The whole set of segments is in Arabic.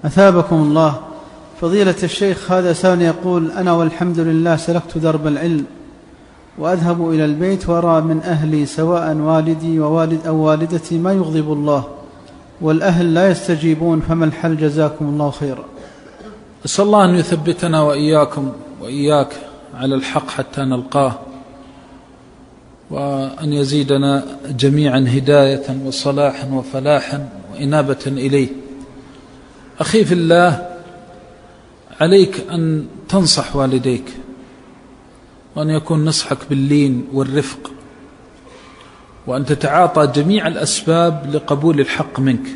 أثابكم الله. فضيلة الشيخ، هذا سائل يقول: أنا والحمد لله سلكت درب العلم وأذهب إلى البيت وأرى من أهلي سواء والدي ووالد أو والدتي ما يغضب الله، والأهل لا يستجيبون، فما الحل؟ جزاكم الله خيرا. أسأل الله أن يثبتنا وإياكم وإياك على الحق حتى نلقاه، وأن يزيدنا جميعا هداية وصلاحا وفلاحا وإنابة إليه. أخي في الله، عليك أن تنصح والديك، وأن يكون نصحك باللين والرفق، وأن تتعاطى جميع الأسباب لقبول الحق منك.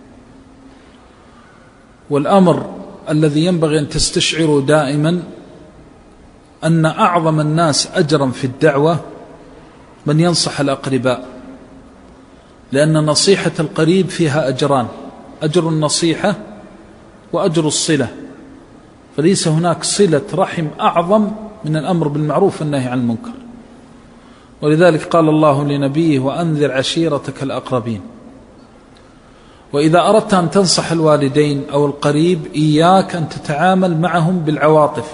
والأمر الذي ينبغي أن تستشعره دائما أن أعظم الناس أجرا في الدعوة من ينصح الأقرباء، لأن نصيحة القريب فيها أجران: أجر النصيحة وأجر الصلة، فليس هناك صلة رحم أعظم من الأمر بالمعروف والنهي عن المنكر. ولذلك قال الله لنبيه: وأنذر عشيرتك الأقربين. وإذا أردت أن تنصح الوالدين أو القريب، إياك أن تتعامل معهم بالعواطف،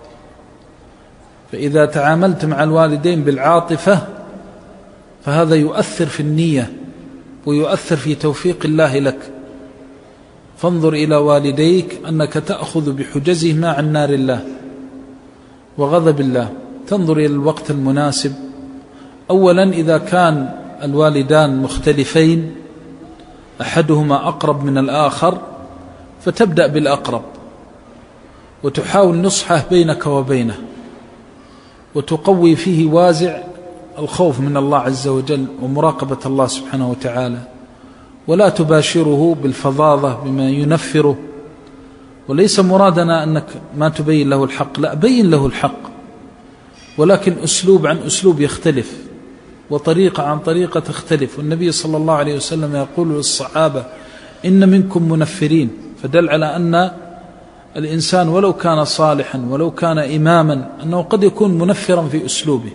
فإذا تعاملت مع الوالدين بالعاطفة فهذا يؤثر في النية ويؤثر في توفيق الله لك. فانظر إلى والديك أنك تأخذ بحجزهما عن نار الله وغضب الله. تنظر إلى الوقت المناسب. أولا، إذا كان الوالدان مختلفين، أحدهما أقرب من الآخر، فتبدأ بالأقرب وتحاول نصحه بينك وبينه، وتقوي فيه وازع الخوف من الله عز وجل ومراقبة الله سبحانه وتعالى، ولا تباشره بالفظاظة بما ينفره. وليس مرادنا أنك ما تبين له الحق، لا، بين له الحق، ولكن أسلوب عن أسلوب يختلف، وطريقة عن طريقة تختلف. والنبي صلى الله عليه وسلم يقول للصحابة: إن منكم منفرين، فدل على أن الإنسان ولو كان صالحا ولو كان إماما أنه قد يكون منفرا في أسلوبه.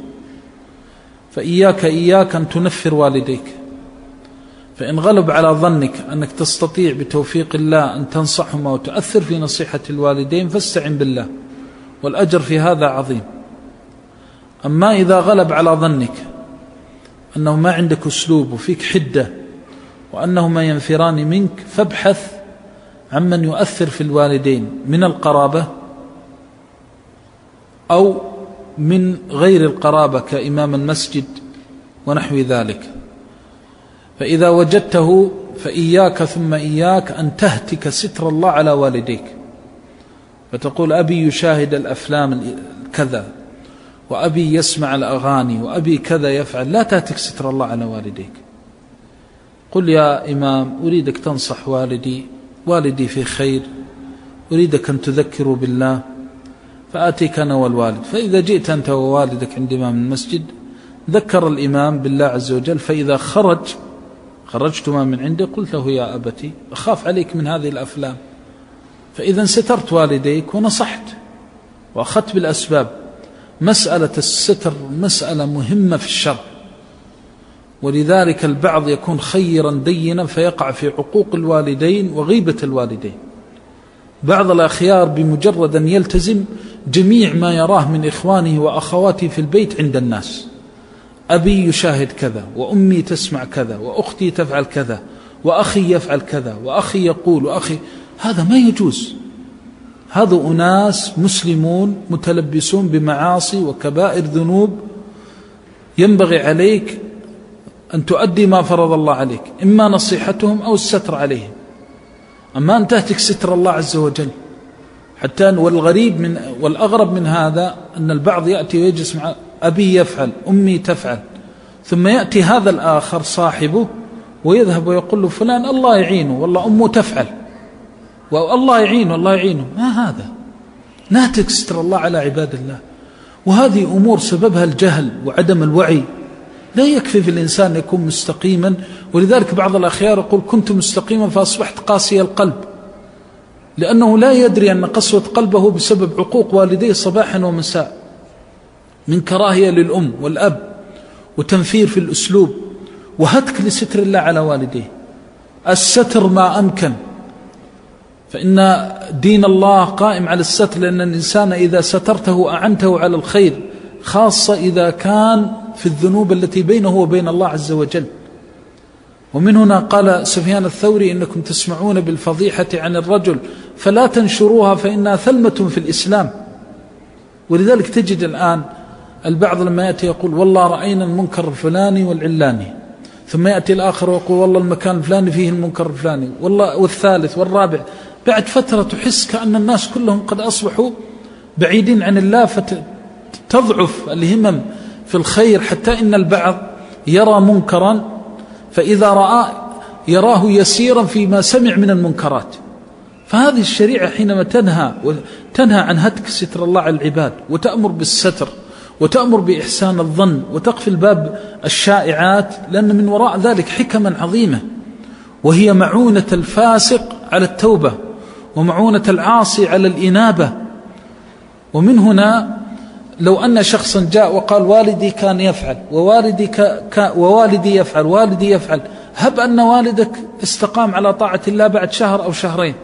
فإياك أن تنفر والديك، فإن غلب على ظنك أنك تستطيع بتوفيق الله أن تنصحهما وتؤثر في نصيحة الوالدين فاستعن بالله، والأجر في هذا عظيم. أما إذا غلب على ظنك أنه ما عندك أسلوب وفيك حدة وأنهما ينفران منك، فابحث عمن يؤثر في الوالدين من القرابة أو من غير القرابة كإمام المسجد ونحو ذلك. فإذا وجدته فإياك ثم إياك أن تهتك ستر الله على والديك، فتقول: أبي يشاهد الأفلام كذا، وأبي يسمع الأغاني، وأبي كذا يفعل. لا تهتك ستر الله على والديك. قل: يا إمام، أريدك تنصح والدي في خير، أريدك أن تذكروا بالله، فآتيك أنا والوالد. فإذا جئت أنت ووالدك عند إمام المسجد، ذكر الإمام بالله عز وجل، فإذا خرجتما من عنده قلت له: يا أبتي، أخاف عليك من هذه الأفلام. فإذا سترت والديك ونصحت وأخذت بالأسباب. مسألة الستر مسألة مهمة في الشرع، ولذلك البعض يكون خيرا دينا فيقع في عقوق الوالدين وغيبة الوالدين. بعض الأخيار بمجرد أن يلتزم جميع ما يراه من إخوانه وأخواته في البيت عند الناس: أبي يشاهد كذا، وأمي تسمع كذا، وأختي تفعل كذا، وأخي يفعل كذا، وأخي يقول، وأخي. هذا ما يجوز. هذا أناس مسلمون متلبسون بمعاصي وكبائر ذنوب. ينبغي عليك أن تؤدي ما فرض الله عليك، إما نصيحتهم أو الستر عليهم. أما أن تهتك ستر الله عز وجل حتى. والغريب والأغرب من هذا أن البعض يأتي ويجلس مع أبي يفعل، أمي تفعل، ثم يأتي هذا الآخر صاحبه ويذهب ويقول له: فلان الله يعينه، والله أمه تفعل، والله يعينه الله يعينه. ما هذا؟ نهتك ستر الله على عباد الله. وهذه أمور سببها الجهل وعدم الوعي. لا يكفي في الإنسان يكون مستقيما. ولذلك بعض الأخيار يقول: كنت مستقيما فأصبحت قاسي القلب، لأنه لا يدري أن قسوة قلبه بسبب عقوق والديه صباحا ومساء، من كراهية للأم والأب، وتنفير في الأسلوب، وهتك لستر الله على والديه. الستر ما أمكن، فإن دين الله قائم على الستر، لأن الإنسان إذا سترته أعنته على الخير، خاصة إذا كان في الذنوب التي بينه وبين الله عز وجل. ومن هنا قال سفيان الثوري: إنكم تسمعون بالفضيحة عن الرجل فلا تنشروها فإنها ثلمة في الإسلام. ولذلك تجد الآن البعض لما يأتي يقول: والله رأينا المنكر الفلاني والعلاني، ثم يأتي الآخر ويقول: والله المكان الفلاني فيه المنكر الفلاني، والله والثالث والرابع. بعد فترة تحس كأن الناس كلهم قد أصبحوا بعيدين عن الله، فتضعف الهمم في الخير، حتى إن البعض يرى منكرا فإذا رأى يراه يسيرا فيما سمع من المنكرات. فهذه الشريعة حينما تنهى عن هتك ستر الله على العباد، وتأمر بالستر، وتأمر بإحسان الظن، وتقفل باب الشائعات، لأن من وراء ذلك حكما عظيمة، وهي معونة الفاسق على التوبة، ومعونة العاصي على الإنابة. ومن هنا لو أن شخصا جاء وقال: والدي كان يفعل، ووالدي يفعل، والدي يفعل، هب أن والدك استقام على طاعة الله بعد شهر أو شهرين،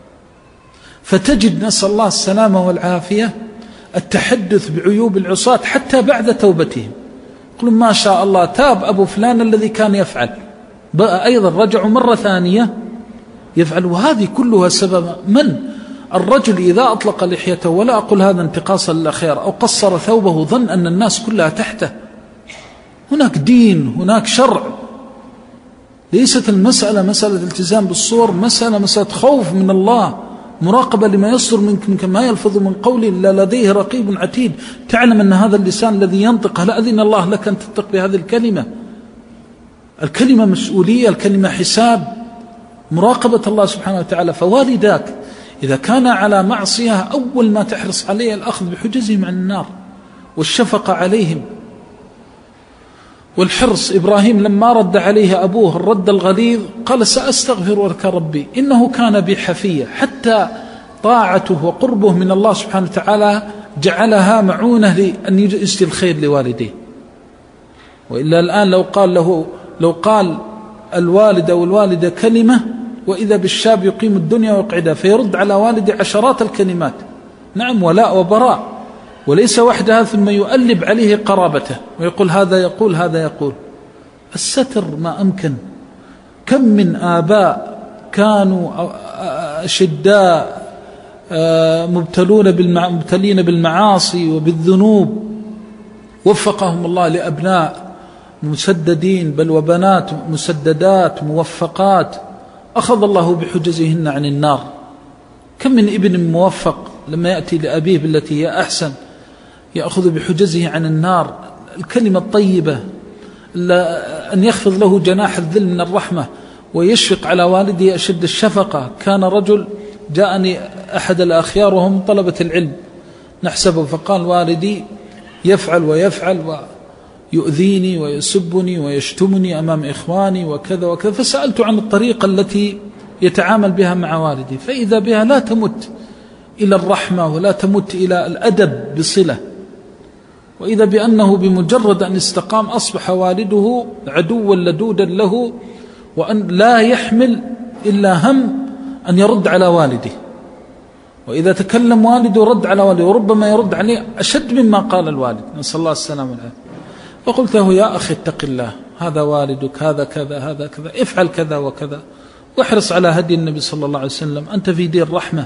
فتجد، نسأل الله السلامة والعافية، التحدث بعيوب العصاة حتى بعد توبتهم. يقولون: ما شاء الله تاب أبو فلان الذي كان يفعل، بقى أيضا رجعوا مرة ثانية يفعل. وهذه كلها سبب من؟ الرجل إذا أطلق لحيته، ولا أقول هذا انتقاصا للأخيار، أو قصر ثوبه، ظن أن الناس كلها تحته. هناك دين، هناك شرع. ليست المسألة مسألة التزام بالصور، مسألة خوف من الله، مراقبة لما يصدر منك، كما يلفظ من قول إلا لديه رقيب عتيد. تعلم أن هذا اللسان الذي ينطق، هل أذن الله لك أن تنطق بهذه الكلمة؟ الكلمة مسؤولية، الكلمة حساب، مراقبة الله سبحانه وتعالى. فوالداك إذا كان على معصية، أول ما تحرص عليه الأخذ بحجزهم عن النار، والشفقة عليهم، والحرص. إبراهيم لما رد عليه أبوه الرد الغليظ قال: سأستغفر لك ربي إنه كان بي حفيا. حتى طاعته وقربه من الله سبحانه وتعالى جعلها معونة لأن يجزي الخير لوالديه. وإلا الآن لو قال الوالد أو الوالدة كلمة، وإذا بالشاب يقيم الدنيا ويقعدها، فيرد على والده عشرات الكلمات، نعم، ولاء وبراء، وليس وحدها، ثم يؤلب عليه قرابته ويقول هذا يقول هذا يقول. الستر ما أمكن. كم من آباء كانوا أشداء مبتلين بالمعاصي وبالذنوب، وفقهم الله لأبناء مسددين، بل وبنات مسددات موفقات، أخذ الله بحجزهن عن النار. كم من ابن موفق لما يأتي لأبيه بالتي هي أحسن يأخذ بحجزه عن النار. الكلمة الطيبة، أن يخفض له جناح الذل من الرحمة، ويشفق على والده أشد الشفقة. كان رجل جاءني أحد الأخيار وهم طلبة العلم نحسبه، فقال: والدي يفعل ويفعل، ويؤذيني ويسبني ويشتمني أمام إخواني وكذا وكذا. فسألت عن الطريقة التي يتعامل بها مع والدي، فإذا بها لا تمت إلى الرحمة، ولا تمت إلى الأدب بصلة. وإذا بأنه بمجرد أن استقام أصبح والده عدوا لدودا له، وأن لا يحمل إلا هم أن يرد على والده. وإذا تكلم والده رد على والده، وربما يرد عليه أشد مما قال الوالد، نسأل الله السلامة والعافية. فقلت له: يا أخي اتق الله، هذا والدك، هذا كذا هذا كذا، افعل كذا وكذا، واحرص على هدي النبي صلى الله عليه وسلم. أنت في دين رحمة،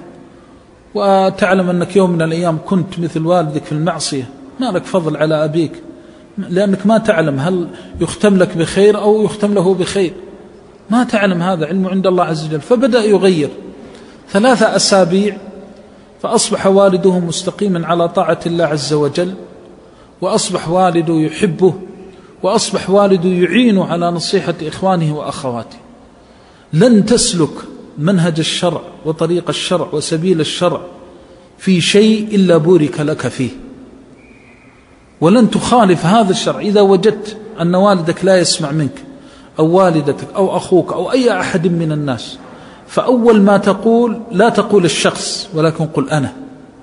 وتعلم أنك يوم من الأيام كنت مثل والدك في المعصية، ما لك فضل على أبيك، لأنك ما تعلم هل يختم لك بخير أو يختم له بخير، ما تعلم، هذا علم عند الله عز وجل. فبدأ يغير 3 أسابيع، فأصبح والده مستقيما على طاعة الله عز وجل، وأصبح والده يحبه، وأصبح والده يعينه على نصيحة إخوانه وأخواته. لن تسلك منهج الشرع وطريق الشرع وسبيل الشرع في شيء إلا بورك لك فيه، ولن تخالف هذا الشرع. إذا وجدت أن والدك لا يسمع منك، أو والدتك أو أخوك أو أي أحد من الناس، فأول ما تقول لا تقول الشخص، ولكن قل أنا،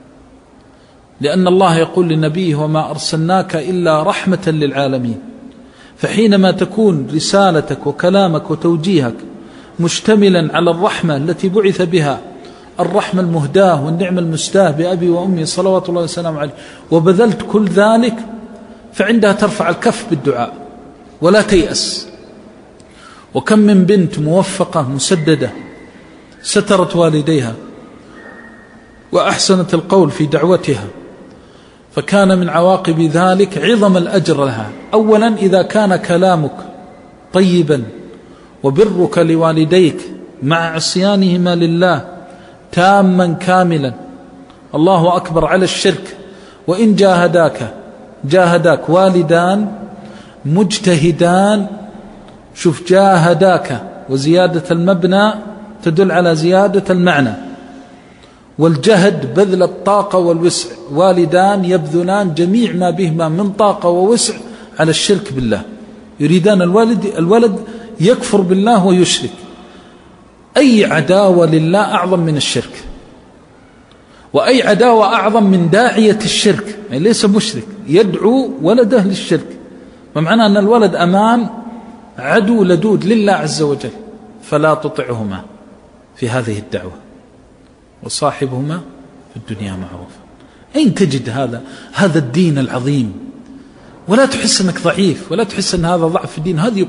لأن الله يقول لنبيه: وما أرسلناك إلا رحمة للعالمين. فحينما تكون رسالتك وكلامك وتوجيهك مشتملا على الرحمة التي بعث بها الرحمة المهداة والنعمة المستاه بأبي وأمي صلوات الله وسلامه عليه، وبذلت كل ذلك، فعندها ترفع الكف بالدعاء ولا تيأس. وكم من بنت موفقة مسددة سترت والديها وأحسنت القول في دعوتها، فكان من عواقب ذلك عظم الأجر لها. أولا إذا كان كلامك طيبا وبرك لوالديك مع عصيانهما لله تاما كاملا، الله أكبر على الشرك، وإن جاهداك والدان مجتهدان، شوف جاهداك وزيادة المبنى تدل على زيادة المعنى، والجهد بذل الطاقة والوسع، والدان يبذلان جميع ما بهما من طاقة ووسع على الشرك بالله، يريدان الولد يكفر بالله ويشرك. أي عداوة لله أعظم من الشرك، وأي عداوة أعظم من داعية الشرك، يعني ليس مشرك يدعو ولده للشرك، فمعنى أن الولد أمام عدو لدود لله عز وجل، فلا تطعهما في هذه الدعوة وصاحبهما في الدنيا معروفا. أين تجد هذا الدين العظيم؟ ولا تحس أنك ضعيف، ولا تحس أن هذا ضعف في الدين، هذه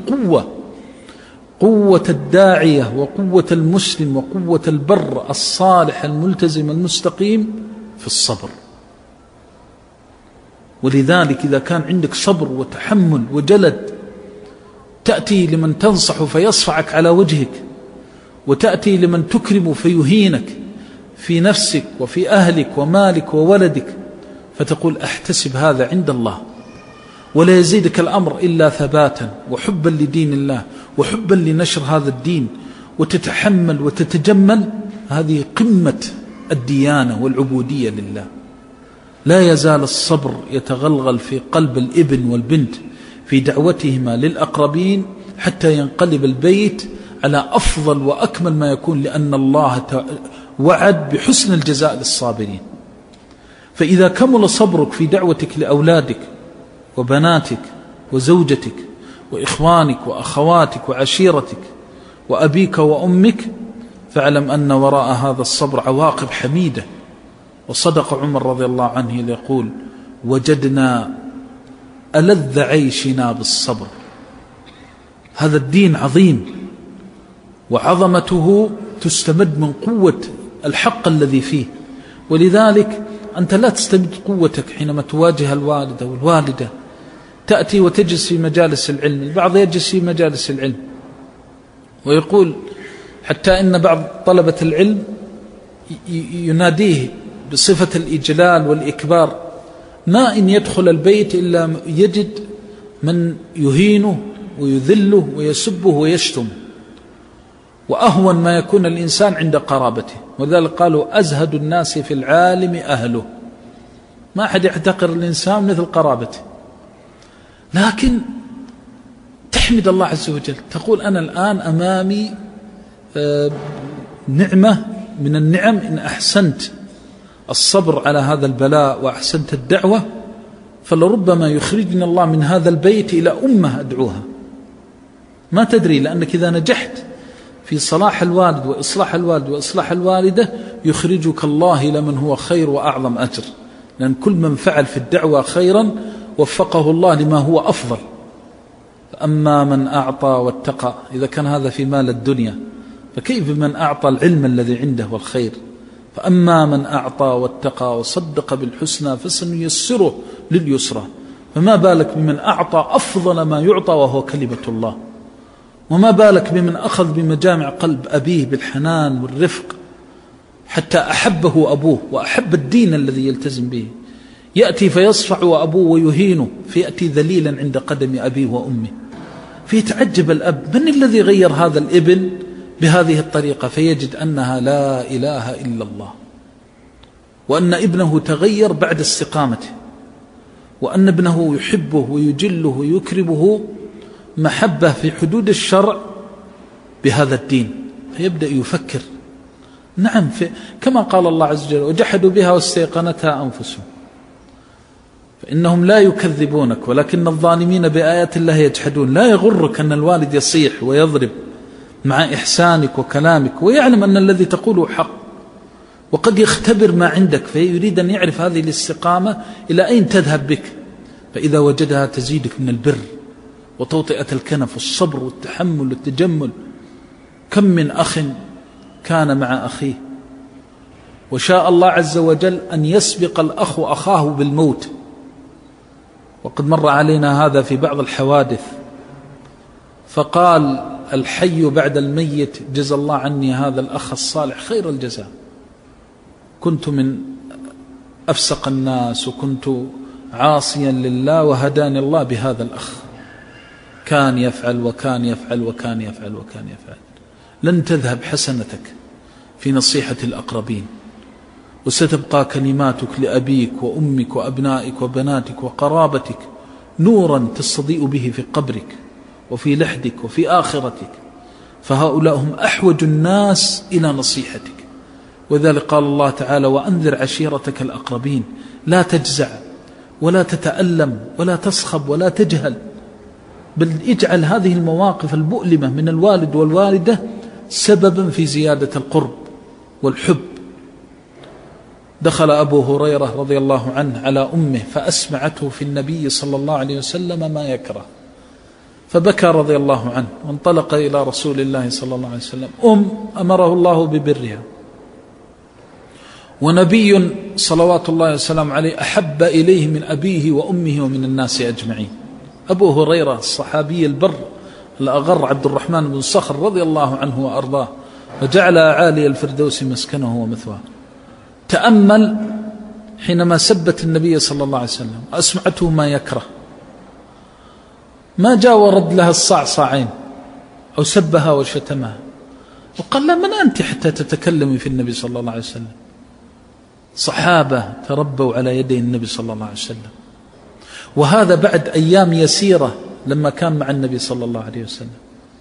قوة الداعية وقوة المسلم وقوة البر الصالح الملتزم المستقيم في الصبر. ولذلك إذا كان عندك صبر وتحمل وجلد، تأتي لمن تنصح فيصفعك على وجهك، وتأتي لمن تكرم فيهينك في نفسك وفي أهلك ومالك وولدك، فتقول أحتسب هذا عند الله، ولا يزيدك الأمر إلا ثباتا وحبا لدين الله وحبا لنشر هذا الدين، وتتحمل وتتجمل. هذه قمة الديانة والعبودية لله. لا يزال الصبر يتغلغل في قلب الابن والبنت في دعوتهما للأقربين حتى ينقلب البيت على أفضل وأكمل ما يكون، لأن الله وعد بحسن الجزاء للصابرين. فإذا كمل صبرك في دعوتك لأولادك وبناتك وزوجتك وإخوانك وأخواتك وعشيرتك وأبيك وأمك، فاعلم أن وراء هذا الصبر عواقب حميدة. وصدق عمر رضي الله عنه يقول: وجدنا ألذ عيشنا بالصبر. هذا الدين عظيم، وعظمته تستمد من قوة الحق الذي فيه. ولذلك أنت لا تستمد قوتك حينما تواجه الوالدة والوالدة، تأتي وتجلس في مجالس العلم. البعض يجلس في مجالس العلم ويقول حتى إن بعض طلبة العلم يناديه بصفة الإجلال والإكبار، ما إن يدخل البيت إلا يجد من يهينه ويذله ويسبه ويشتم، وأهون ما يكون الإنسان عند قرابته. ولذلك قالوا: أزهد الناس في العالم أهله. ما أحد يحتقر الإنسان مثل قرابته. لكن تحمد الله عز وجل، تقول: أنا الآن أمامي نعمة من النعم، إن أحسنت الصبر على هذا البلاء وأحسنت الدعوة، فلربما يخرجني الله من هذا البيت إلى أمة أدعوها. ما تدري، لأنك إذا نجحت في صلاح الوالد وإصلاح الوالد وإصلاح الوالدة يخرجك الله إلى من هو خير وأعظم أجر، لأن كل من فعل في الدعوة خيرا وفقه الله لما هو أفضل. فأما من أعطى واتقى، إذا كان هذا في مال الدنيا، فكيف من أعطى العلم الذي عنده والخير؟ فأما من أعطى واتقى وصدق بالحسنى فسنيسره لليسرى. فما بالك بمن أعطى أفضل ما يعطى وهو كلمة الله، وما بالك بمن أخذ بمجامع قلب أبيه بالحنان والرفق حتى أحبه أبوه وأحب الدين الذي يلتزم به. يأتي فيصفع وأبوه ويهينه، فيأتي ذليلا عند قدم أبيه وأمه، فيتعجب الأب: من الذي غير هذا الابن بهذه الطريقة؟ فيجد أنها لا إله إلا الله، وأن ابنه تغير بعد استقامته، وأن ابنه يحبه ويجله ويكرمه محبة في حدود الشرع بهذا الدين. فيبدأ يفكر: نعم، كما قال الله عز وجل: وجحدوا بها واستيقنتها أنفسهم. فإنهم لا يكذبونك ولكن الظالمين بآيات الله يجحدون. لا يغرك أن الوالد يصيح ويضرب مع إحسانك وكلامك، ويعلم أن الذي تقوله حق، وقد يختبر ما عندك فيريد أن يعرف هذه الاستقامة إلى أين تذهب بك، فإذا وجدها تزيدك من البر وتوطئة الكنف والصبر والتحمل والتجمل. كم من أخ كان مع أخيه وشاء الله عز وجل أن يسبق الأخ أخاه بالموت، وقد مر علينا هذا في بعض الحوادث، فقال الحي بعد الميت جزى الله عني هذا الأخ الصالح خير الجزاء، كنت من أفسق الناس وكنت عاصيا لله وهداني الله بهذا الأخ، كان يفعل وكان يفعل وكان يفعل وكان يفعل. لن تذهب حسنتك في نصيحة الأقربين، وستبقى كلماتك لأبيك وأمك وأبنائك وبناتك وقرابتك نورا تستضيء به في قبرك وفي لحدك وفي آخرتك، فهؤلاء هم أحوج الناس إلى نصيحتك. وذلك قال الله تعالى: وأنذر عشيرتك الأقربين. لا تجزع ولا تتألم ولا تصخب ولا تجهل، بل اجعل هذه المواقف المؤلمة من الوالد والوالدة سببا في زيادة القرب والحب. دخل أبو هريرة رضي الله عنه على أمه فأسمعته في النبي صلى الله عليه وسلم ما يكره، فبكى رضي الله عنه وانطلق إلى رسول الله صلى الله عليه وسلم. أمره الله ببرها، ونبي صلوات الله وسلام عليه أحب إليه من أبيه وأمه ومن الناس أجمعين. أبو هريرة الصحابي البر الأغر عبد الرحمن بن صخر رضي الله عنه وأرضاه، وجعل عالي الفردوس مسكنه ومثواه. تأمل حينما سبت النبي صلى الله عليه وسلم أسمعته ما يكره، ما جاء ورد لها الصعصعين أو سبها وشتمها وقال لا، من أنت حتى تتكلمي في النبي صلى الله عليه وسلم؟ صحابة تربوا على يدي النبي صلى الله عليه وسلم، وهذا بعد أيام يسيرة لما كان مع النبي صلى الله عليه وسلم،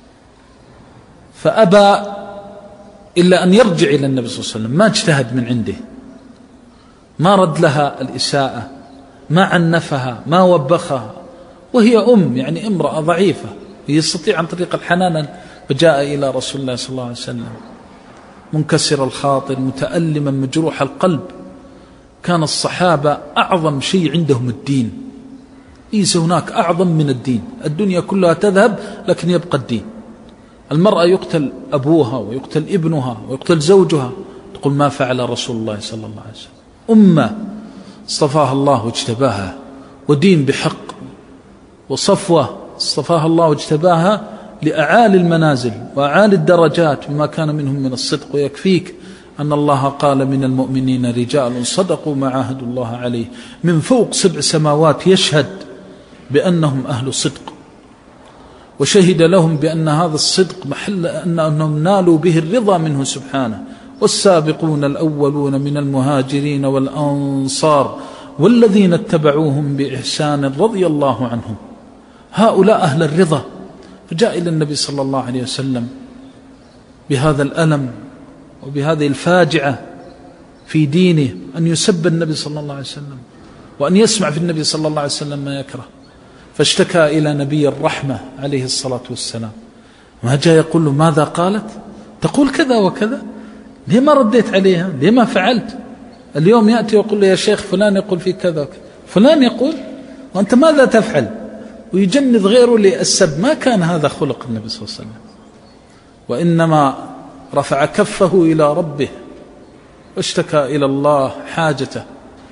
فأبى إلا أن يرجع إلى النبي صلى الله عليه وسلم. ما اجتهد من عنده، ما رد لها الإساءة، ما عنفها، ما وبخها، وهي يعني امرأة ضعيفة يستطيع عن طريق الحنان. فجاء إلى رسول الله صلى الله عليه وسلم منكسر الخاطر متألما مجروح القلب. كان الصحابة أعظم شيء عندهم الدين، ليس هناك أعظم من الدين. الدنيا كلها تذهب لكن يبقى الدين. المرأة يقتل أبوها ويقتل ابنها ويقتل زوجها، تقول ما فعل رسول الله صلى الله عليه وسلم. أمة اصطفاها الله واجتباها، ودين بحق، وصفوة اصطفاها الله واجتباها لأعالي المنازل وأعالي الدرجات بما كان منهم من الصدق. ويكفيك أن الله قال من المؤمنين رجال صدقوا ما عاهدوا الله عليه، من فوق 7 سماوات يشهد بأنهم أهل صدق، وشهد لهم بأن هذا الصدق محل أنهم نالوا به الرضا منه سبحانه. والسابقون الأولون من المهاجرين والأنصار والذين اتبعوهم بإحسان رضي الله عنهم، هؤلاء أهل الرضا. فجاء إلى النبي صلى الله عليه وسلم بهذا الألم وبهذه الفاجعة في دينه، أن يسب النبي صلى الله عليه وسلم وأن يسمع في النبي صلى الله عليه وسلم ما يكره. فاشتكى إلى نبي الرحمة عليه الصلاة والسلام، ما جاء يقول له ماذا قالت؟ تقول كذا وكذا، ليه ما رديت عليها؟ ليه ما فعلت؟ اليوم يأتي ويقول له يا شيخ فلان يقول في كذا وكذا، فلان يقول وأنت ماذا تفعل؟ ويجند غيره للسب. ما كان هذا خلق النبي صلى الله عليه وسلم، وإنما رفع كفه إلى ربه واشتكى إلى الله حاجته،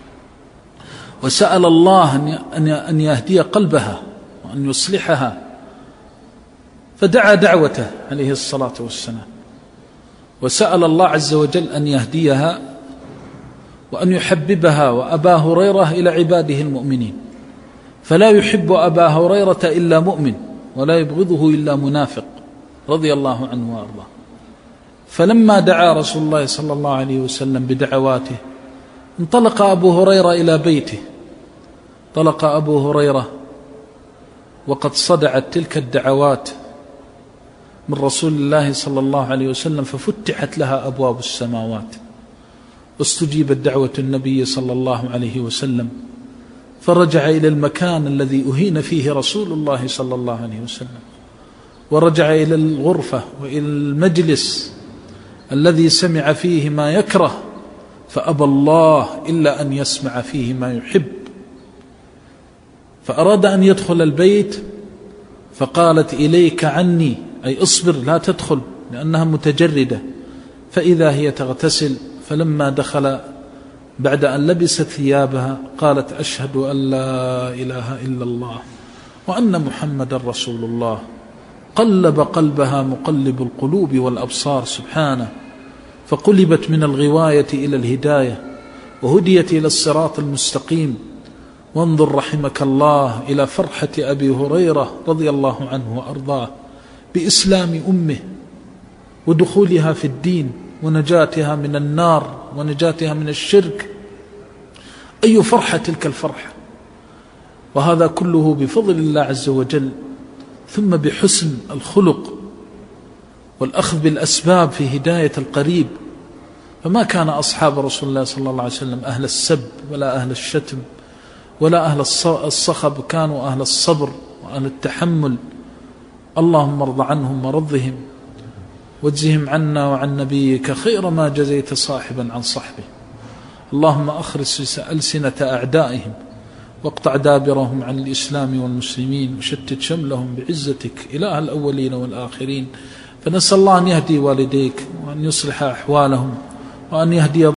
وسأل الله أن يهدي قلبها وأن يصلحها، فدعا دعوته عليه الصلاة والسلام، وسأل الله عز وجل أن يهديها وأن يحببها وأبا هريرة إلى عباده المؤمنين، فلا يحب أبا هريرة إلا مؤمن ولا يبغضه إلا منافق رضي الله عنه وأرضاه. فلما دعا رسول الله صلى الله عليه وسلم بدعواته انطلق أبو هريرة إلى بيته. انطلق أبو هريرة وقد صدعت تلك الدعوات من رسول الله صلى الله عليه وسلم، ففتحت لها أبواب السماوات واستجيبت دعوة النبي صلى الله عليه وسلم، فرجع إلى المكان الذي أهين فيه رسول الله صلى الله عليه وسلم، ورجع إلى الغرفة وإلى المجلس الذي سمع فيه ما يكره فأبى الله إلا أن يسمع فيه ما يحب، فأراد أن يدخل البيت فقالت إليك عني، أي اصبر لا تدخل، لأنها متجردة. فإذا هي تغتسل، فلما دخل بعد أن لبست ثيابها قالت أشهد أن لا إله إلا الله وأن محمد رسول الله. قلب قلبها مقلب القلوب والأبصار سبحانه، فقلبت من الغواية إلى الهداية، وهديت إلى الصراط المستقيم. وانظر رحمك الله إلى فرحة أبي هريرة رضي الله عنه وأرضاه بإسلام أمه ودخولها في الدين ونجاتها من النار ونجاتها من الشرك. أي فرحة تلك الفرحة! وهذا كله بفضل الله عز وجل، ثم بحسن الخلق والأخذ بالأسباب في هداية القريب. فما كان أصحاب رسول الله صلى الله عليه وسلم أهل السب ولا أهل الشتم ولا أهل الصخب، كانوا أهل الصبر وأهل التحمل. اللهم ارض عنهم ورضهم، واجزهم عنا وعن نبيك خير ما جزيت صاحبا عن صحبه. اللهم أخرس ألسنة أعدائهم، واقطع دابرهم عن الإسلام والمسلمين، وشتت شملهم بعزتك إله الأولين والآخرين. فنسأل الله أن يهدي والديك، وأن يصلح أحوالهم، وأن يهدي